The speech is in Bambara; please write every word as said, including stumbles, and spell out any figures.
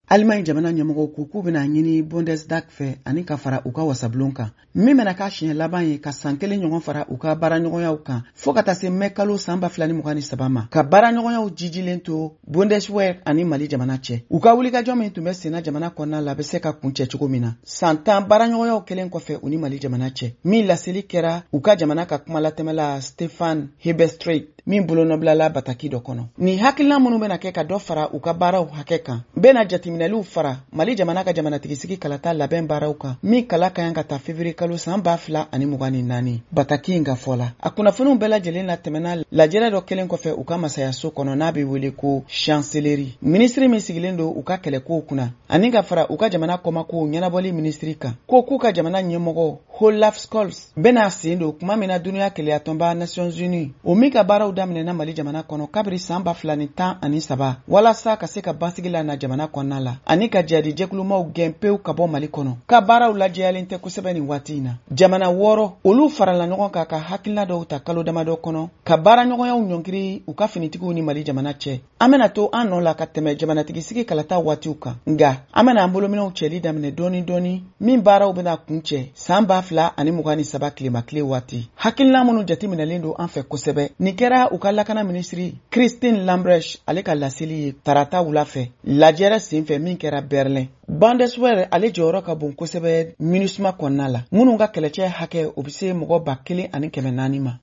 Allemagne jamana ɲɛmɔgɔw ko k'u bɛna ɲini Bundestag fɛ ani ka fara u ka wasabulon kan min bɛna k'a siɲɛ laban ye ka san kelen ɲɔgɔn fara u ka baaraɲɔgɔnyaw kan fo ka taa se mɛ kalo san ba fila ni mugan ni saba ma ka baaraɲɔgɔnyaw jijilen to Bundeswehr ani Mali jamana cɛ. U ka wulikajɔ min tun bɛ senna jamana kɔnɔna la bɛ se ka kuncɛ cogo min na san tan baaraɲɔgɔnyaw kelen kɔfɛ u ni Mali jamana cɛ min laseli kɛra u ka jamana ka kuma latɛmɛla Stefan Hebestreit min bolonɔbilala bataki dɔ kɔnɔ. Ni hakilina minnu bɛna kɛ ka dɔ fara u ka baaraw hakɛ kan bɛna jateminɛliw fara Mali jamana ka jamanatigisi kalata labɛn baaraw kan min kala ka yan ka taa février kalo san ba fila ani mugan ni naani. Bataki in ka fɔ la a kunnafoniw bɛɛ lajɛlen la tɛmɛna lajɛrɛ dɔ kelen kɔfɛ u ka masayaso kɔnɔ n'a bɛ wele ko chancellerie. Ministri min sigilen don u ka kɛlɛkow kunna ani ka fara u ka jamana kɔmakow ɲɛnabɔli ministri kan ko k'u ka jamana ɲɛmɔgɔ Olaf Scholz bɛna sen don kuma min na duniya keleyatɔnba Nations Unies o min ka baaraw daminɛna Mali jamana kɔnɔ kabiri san ba fila ni tan ani saba walasa ka se ka bansigi la na jamana kɔnɔna la ani ka jadi jɛkulumaw gɛn pewu ka bɔ Mali kɔnɔ ka baaraw lajɛyalen tɛ kosɛbɛ nin waati in na. Jamana wɔɔrɔ olu farala ɲɔgɔn kan ka hakilina dɔw ta kalo damadɔ kɔnɔ ka baaraɲɔgɔnyaw ɲɔngiri u ka finitigiw ni Mali jamana cɛ. An bɛna to an nɔ la ka tɛmɛ jamanatigisi kalata waatiw kan nga an bɛna an bolominɛw cɛli daminɛ dɔɔni dɔɔni min baaraw bɛna kun cɛ san ba fila ani mugan ni saba tilema tile waati. Hakilina minnu jateminɛlen don an fɛ kosɛbɛ nin kɛra u ka lakana ministri Christine Lambrecht ale ka laseli ye tarata wula fɛ lajɛrɛ senfɛ min kɛra Berlin. Bundeswehr ale jɔyɔrɔ ka bon kosɛbɛ MINUSMA kɔnɔna la minnu ka kɛlɛcɛ hakɛ o bɛ se mɔgɔ ba kelen ani kɛmɛ naani ma.